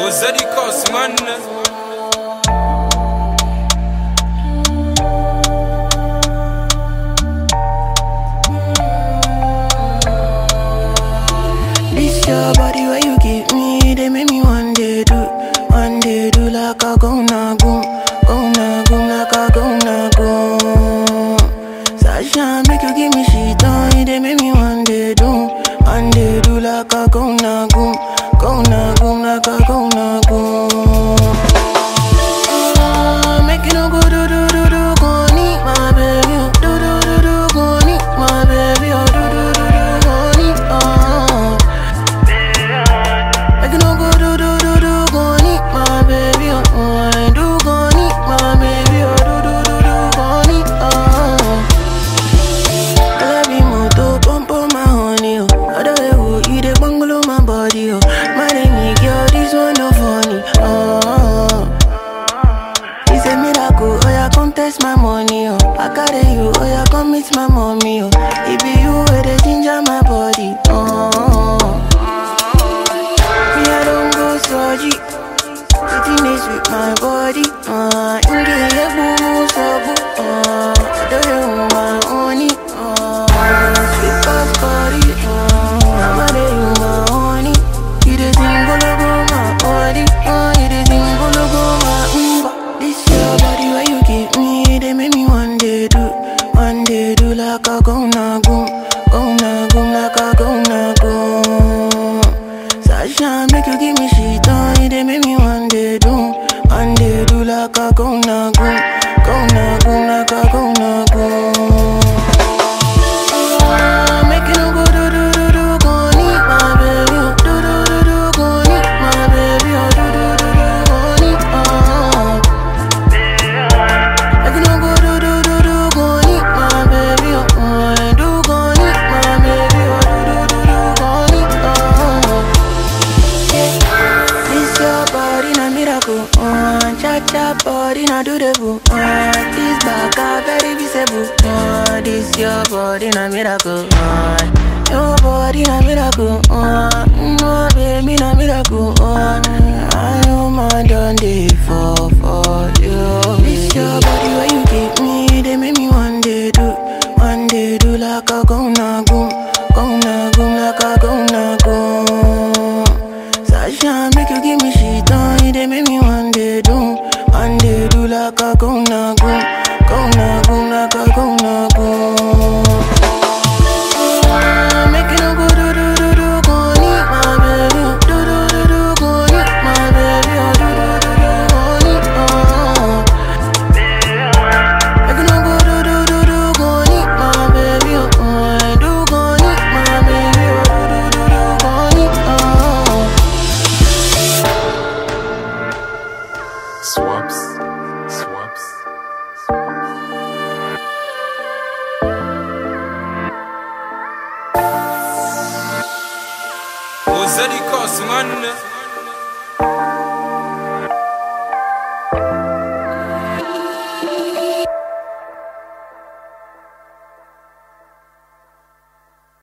Zeddy Cost, man. This your body where you give me, they make me one day do like a go na goom, like a go na goom. Sasha make you give me shit on, they make me one day do like a go na goom, like a go na goom. Make you no go do, go need my baby, do, go need my baby, oh do, go need, oh. Make you no go do, go need my baby, oh I do go need my baby, oh do, go need, oh. I love you moto, pump on my honey, oh. Other way, you the bungalow my body, oh. My name is girl, this one no funny, oh. It's a miracle, oh yeah, come test my money, oh. I carry you, oh yeah, come meet my mommy, oh. It be you where they ginger my body, oh. Me I don't go surgery, sitting is with my body, inge ye boo so boo, I do you my honey, sweet as body, I'm a day you my honey. You the thing gonna go my body, you the thing gonna go my This your body where you give me, they make me one day do like a go na goom, like a go na goom. Sasha make you give me shit on, they make me one day do like a go na goom, like a go na goom. Make you no go do, go need my baby, do, go need my baby, oh do, go need, oh. Make you no go do, go need my baby, oh I do go need my baby, oh do, go need, oh. This your body na miracle, cha body na do the boo, this back a very visible, this your body na miracle, your body na miracle, no baby na miracle, I know my done day for you. This your body where you give me, they make me one day do like a go na goom, like a go na goom. Sasha make you give me shit on, they make me one day do like a go na goom, like a go na goom. Make you no go do, go need my baby, do, go need my baby, oh do, go need, oh. Make you no go do, go need my baby, oh I do go need my baby, oh do, go need, oh. Swaps. Zeddy Cost, man.